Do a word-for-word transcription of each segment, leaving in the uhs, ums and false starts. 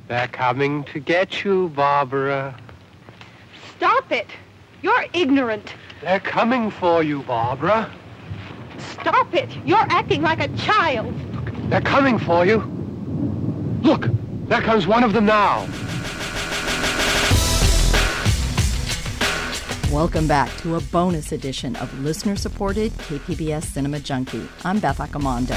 They're coming to get you, Barbara. Stop it! You're ignorant. They're coming for you, Barbara. Stop it! You're acting like a child. They're coming for you. Look, there comes one of them now. Welcome back to a bonus edition of listener-supported K P B S Cinema Junkie. I'm Beth Accomando.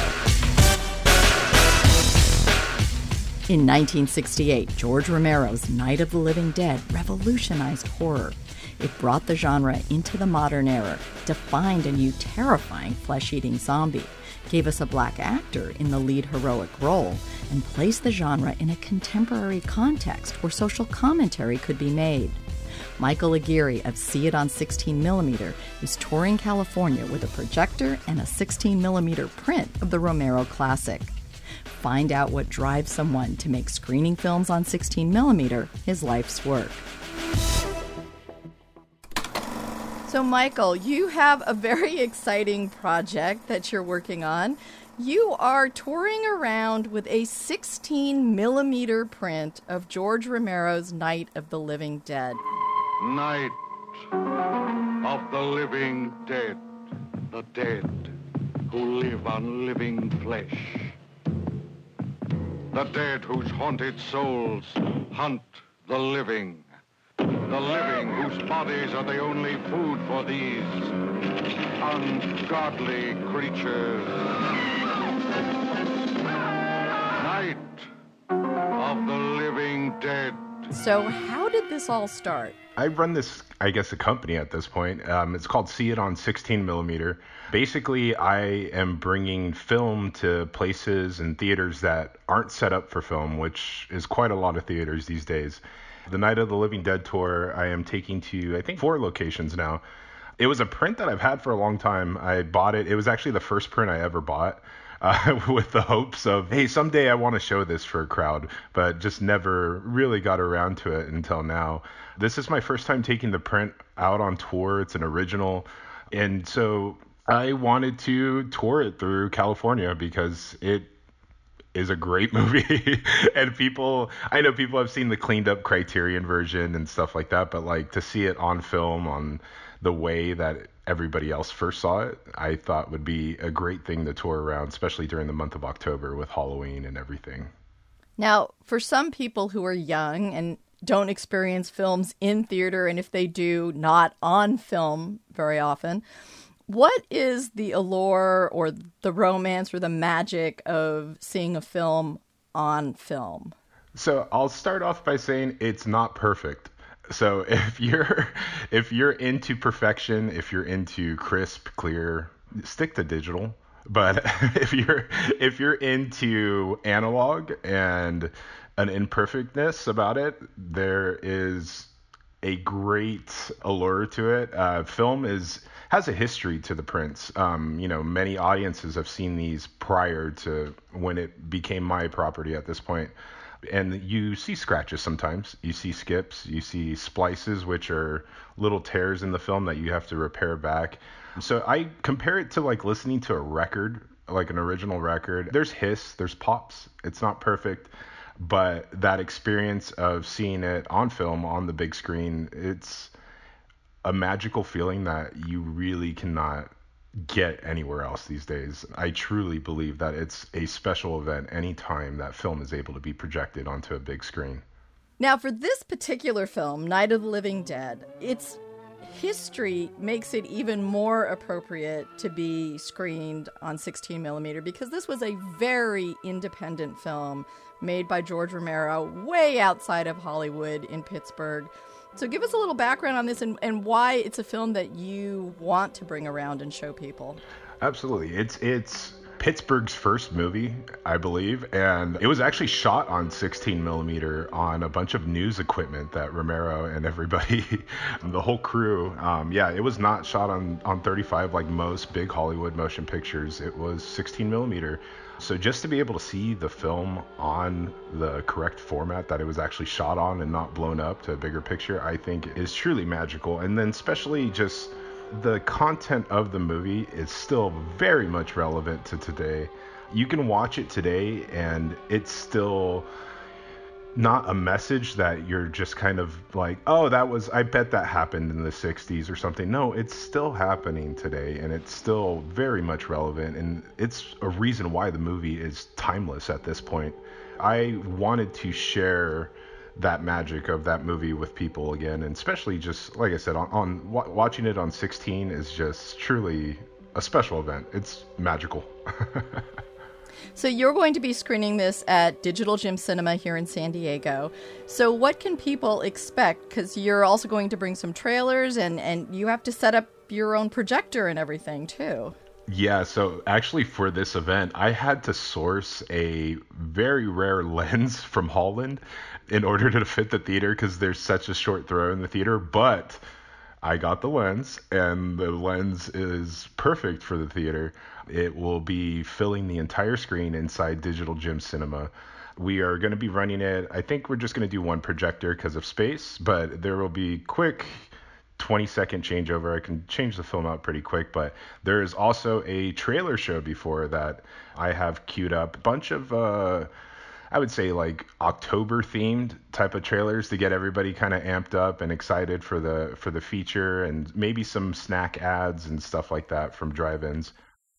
In nineteen sixty-eight, George Romero's Night of the Living Dead revolutionized horror. It brought the genre into the modern era, defined a new terrifying flesh-eating zombie, gave us a black actor in the lead heroic role, and placed the genre in a contemporary context where social commentary could be made. Michael Aguirre of See It on sixteen millimeter is touring California with a projector and a sixteen millimeter print of the Romero classic. Find out what drives someone to make screening films on sixteen millimeter his life's work. So, Michael, you have a very exciting project that you're working on. You are touring around with a sixteen millimeter print of George Romero's Night of the Living Dead. Night of the Living Dead, the dead who live on living flesh. The dead whose haunted souls hunt the living. The living whose bodies are the only food for these ungodly creatures. Night of the Living Dead. So how did this all start? I run this, I guess, a company at this point. Um, it's called See It on sixteen millimeter. Basically, I am bringing film to places and theaters that aren't set up for film, which is quite a lot of theaters these days. The Night of the Living Dead tour, I am taking to, I think, four locations now. It was a print that I've had for a long time. I bought it. It was actually the first print I ever bought. Uh, with the hopes of, hey, someday I want to show this for a crowd, but just never really got around to it until now. This is my first time taking the print out on tour. It's an original. And so I wanted to tour it through California because it is a great movie. And people, I know people have seen the cleaned up Criterion version and stuff like that, but like to see it on film on the way that everybody else first saw it, I thought would be a great thing to tour around, especially during the month of October with Halloween and everything. Now, for some people who are young and don't experience films in theater, and if they do, not on film very often, what is the allure or the romance or the magic of seeing a film on film? So I'll start off by saying it's not perfect. So if you're if you're into perfection, if you're into crisp, clear, stick to digital. But if you're if you're into analog and an imperfectness about it, there is a great allure to it. Uh, film is has a history to the prints. Um, you know, many audiences have seen these prior to when it became my property at this point. And you see scratches sometimes. You see skips. You see splices, which are little tears in the film that you have to repair back. So I compare it to like listening to a record, like an original record. There's hiss, there's pops. It's not perfect. But that experience of seeing it on film, on the big screen, it's a magical feeling that you really cannot get anywhere else these days. I truly believe that it's a special event anytime that film is able to be projected onto a big screen. Now, for this particular film, Night of the Living Dead, its history makes it even more appropriate to be screened on sixteen millimeter because this was a very independent film made by George Romero way outside of Hollywood in Pittsburgh. So give us a little background on this and, and why it's a film that you want to bring around and show people. Absolutely. It's it's Pittsburgh's first movie, I believe, and it was actually shot on sixteen millimeter on a bunch of news equipment that Romero and everybody, the whole crew, um, yeah, it was not shot on, on thirty-five like most big Hollywood motion pictures. It was sixteen millimeter. So just to be able to see the film on the correct format that it was actually shot on and not blown up to a bigger picture, I think is truly magical. And then especially just the content of the movie is still very much relevant to today. You can watch it today and it's still not a message that you're just kind of like, oh, that was, I bet that happened in the sixties or something. No, it's still happening today, and it's still very much relevant, and it's a reason why the movie is timeless at this point. I wanted to share that magic of that movie with people again, and especially just, like I said, on, on watching it on sixteen is just truly a special event. It's magical. So you're going to be screening this at Digital Gem Cinema here in San Diego. So what can people expect? Because you're also going to bring some trailers, and, and you have to set up your own projector and everything, too. Yeah, so actually for this event, I had to source a very rare lens from Holland in order to fit the theater because there's such a short throw in the theater. But I got the lens, and the lens is perfect for the theater. It will be filling the entire screen inside Digital Gem Cinema. We are going to be running it. I think we're just going to do one projector because of space, but there will be quick twenty second changeover. I can change the film out pretty quick, but there is also a trailer show before that I have queued up. A bunch of, uh, I would say like October themed type of trailers to get everybody kind of amped up and excited for the for the feature, and maybe some snack ads and stuff like that from drive-ins.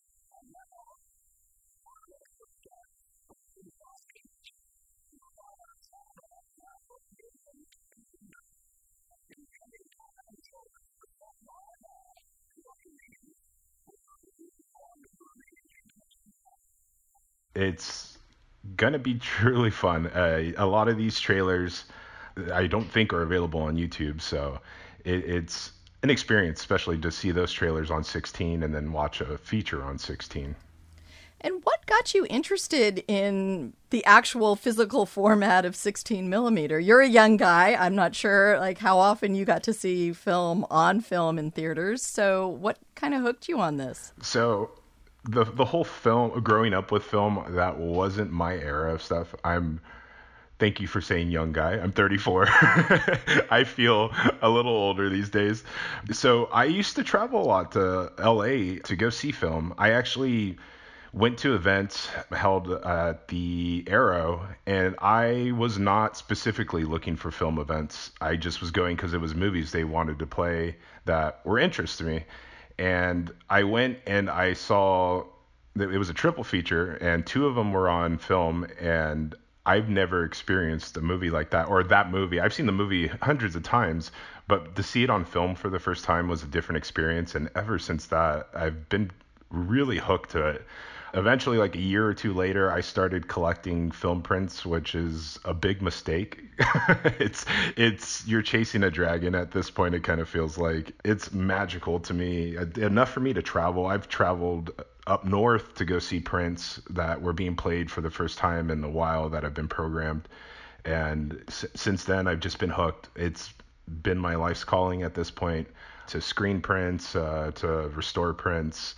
It's gonna be truly fun. Uh, a lot of these trailers I don't think are available on YouTube, so it, it's an experience, especially to see those trailers on sixteen and then watch a feature on sixteen. And what got you interested in the actual physical format of sixteen millimeter? You're a young guy. I'm not sure like how often you got to see film on film in theaters. So what kind of hooked you on this? So the the whole film, growing up with film, that wasn't my era of stuff. I'm Thank you for saying young guy. I'm thirty-four. I feel a little older these days. So I used to travel a lot to L A to go see film. I actually went to events held at the Arrow, and I was not specifically looking for film events. I just was going because it was movies they wanted to play that were interest to me. And I went and I saw that it was a triple feature, and two of them were on film, and I've never experienced a movie like that, or that movie. I've seen the movie hundreds of times, but to see it on film for the first time was a different experience. And ever since that, I've been really hooked to it. Eventually, like a year or two later, I started collecting film prints, which is a big mistake. it's it's you're chasing a dragon at this point. It kind of feels like it's magical to me. Enough for me to travel. I've traveled up north to go see prints that were being played for the first time in a while that have been programmed. And s- since then, I've just been hooked. It's been my life's calling at this point to screen prints, uh, to restore prints.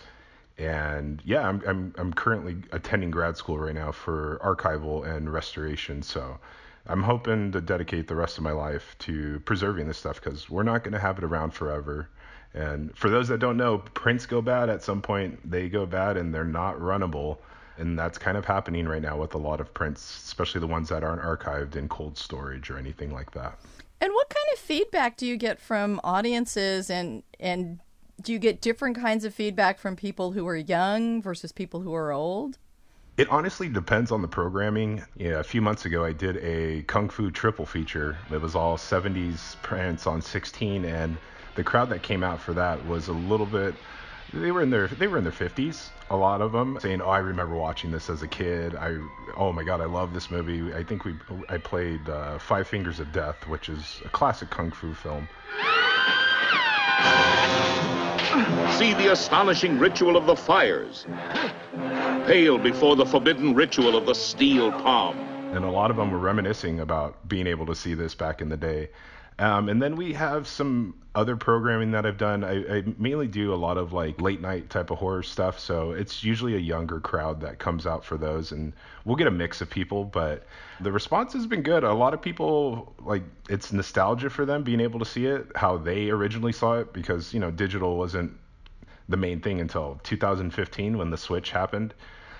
And yeah, I'm I'm I'm currently attending grad school right now for archival and restoration. So I'm hoping to dedicate the rest of my life to preserving this stuff because we're not going to have it around forever. And for those that don't know, prints go bad at some point. They go bad and they're not runnable. And that's kind of happening right now with a lot of prints, especially the ones that aren't archived in cold storage or anything like that. And what kind of feedback do you get from audiences, and and do you get different kinds of feedback from people who are young versus people who are old? It honestly depends on the programming. Yeah, a few months ago, I did a Kung Fu triple feature. It was all seventies prints on sixteen, and the crowd that came out for that was a little bit, they were in their they were in their fifties, a lot of them, saying, oh, I remember watching this as a kid. I oh my God, I love this movie. I think we I played uh, Five Fingers of Death, which is a classic Kung Fu film. See the astonishing ritual of the fires. Pale before the forbidden ritual of the steel palm. And a lot of them were reminiscing about being able to see this back in the day. Um, and then we have some other programming that I've done. I, I mainly do a lot of like late night type of horror stuff. So it's usually a younger crowd that comes out for those, and we'll get a mix of people, but the response has been good. A lot of people, like, it's nostalgia for them being able to see it, how they originally saw it, because, you know, digital wasn't the main thing until two thousand fifteen when the switch happened.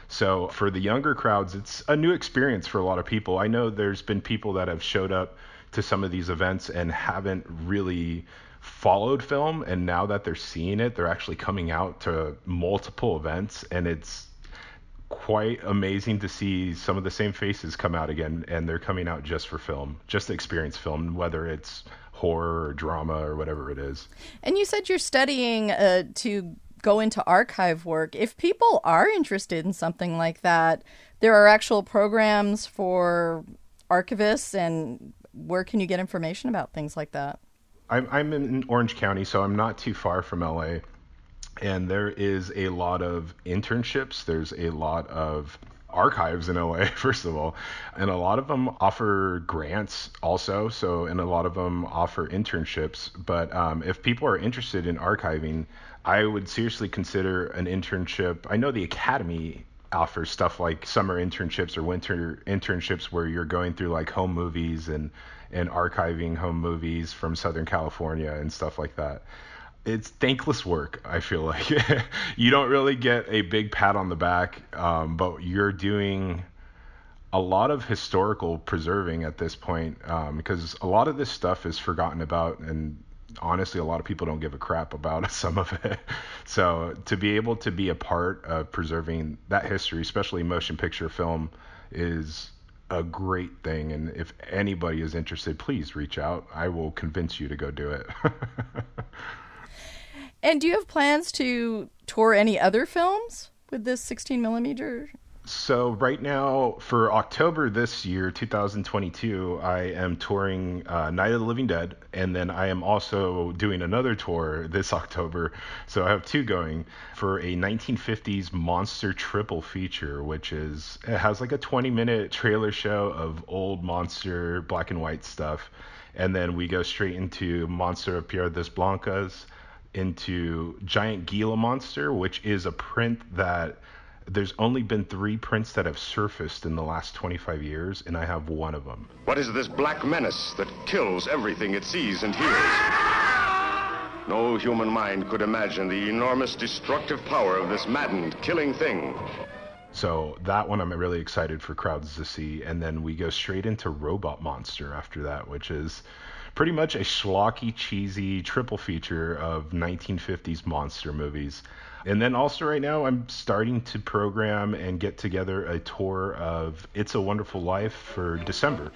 So for the younger crowds, it's a new experience for a lot of people. I know there's been people that have showed up to some of these events and haven't really followed film, and now that they're seeing it, they're actually coming out to multiple events, and it's quite amazing to see some of the same faces come out again, and they're coming out just for film, just to experience film, whether it's horror or drama or whatever it is. And you said you're studying uh, to go into archive work. If people are interested in something like that, there are actual programs for archivists, and where can you get information about things like that? I'm, I'm in Orange County, so I'm not too far from L A. And there is a lot of internships. There's a lot of archives in L A, first of all. And a lot of them offer grants also. So, and a lot of them offer internships. But um, if people are interested in archiving, I would seriously consider an internship. I know the Academy offers stuff like summer internships or winter internships where you're going through like home movies and, and archiving home movies from Southern California and stuff like that. It's thankless work, I feel like. You don't really get a big pat on the back, um, but you're doing a lot of historical preserving at this point, um, because a lot of this stuff is forgotten about, and honestly, a lot of people don't give a crap about some of it. So to be able to be a part of preserving that history, especially motion picture film, is a great thing. And if anybody is interested, please reach out. I will convince you to go do it. And do you have plans to tour any other films with this sixteen millimeter? So right now, for October this year, two thousand twenty-two, I am touring uh, Night of the Living Dead, and then I am also doing another tour this October. So I have two going for a nineteen fifties monster triple feature, which is, it has like a twenty minute trailer show of old monster black and white stuff. And then we go straight into Monster of Piedras Blancas, into Giant Gila Monster, which is a print that there's only been three prints that have surfaced in the last twenty-five years, and I have one of them. What is this black menace that kills everything it sees and hears? No human mind could imagine the enormous destructive power of this maddened, killing thing. So that one I'm really excited for crowds to see. And then we go straight into Robot Monster after that, which is pretty much a schlocky, cheesy triple feature of nineteen fifties monster movies. And then also right now I'm starting to program and get together a tour of It's a Wonderful Life for December.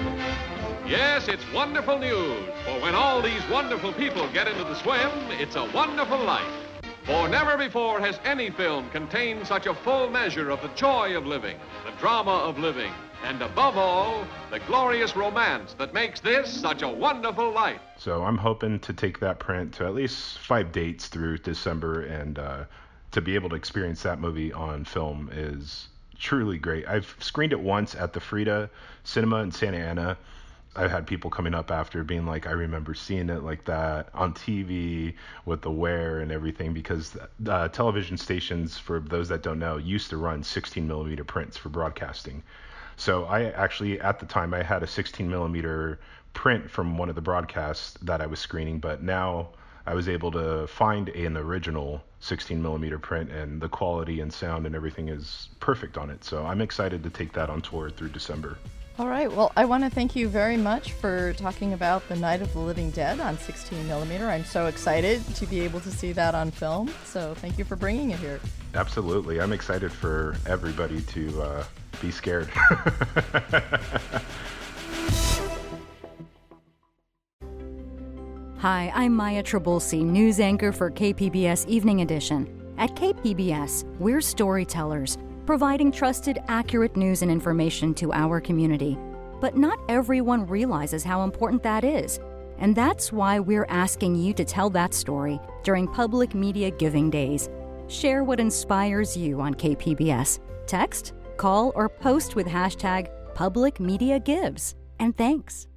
Yes, it's wonderful news, for when all these wonderful people get into the swim, it's a wonderful life. For never before has any film contained such a full measure of the joy of living, the drama of living, and above all, the glorious romance that makes this such a wonderful life. So I'm hoping to take that print to at least five dates through December, and uh, to be able to experience that movie on film is truly great. I've screened it once at the Frida Cinema in Santa Ana. I've had people coming up after being like, I remember seeing it like that on T V with the wear and everything, because uh, television stations, for those that don't know, used to run sixteen millimeter prints for broadcasting. So I actually, at the time, I had a sixteen millimeter print from one of the broadcasts that I was screening, but now I was able to find an original sixteen millimeter print, and the quality and sound and everything is perfect on it. So I'm excited to take that on tour through December. All right. Well, I want to thank you very much for talking about The Night of the Living Dead on sixteen millimeter. I'm so excited to be able to see that on film. So thank you for bringing it here. Absolutely. I'm excited for everybody to uh, be scared. Hi, I'm Maya Trabulsi, news anchor for K P B S Evening Edition. At K P B S, we're storytellers, providing trusted, accurate news and information to our community. But not everyone realizes how important that is. And that's why we're asking you to tell that story during Public Media Giving Days. Share what inspires you on K P B S. Text, call, or post with hashtag Public Media Gives. And thanks.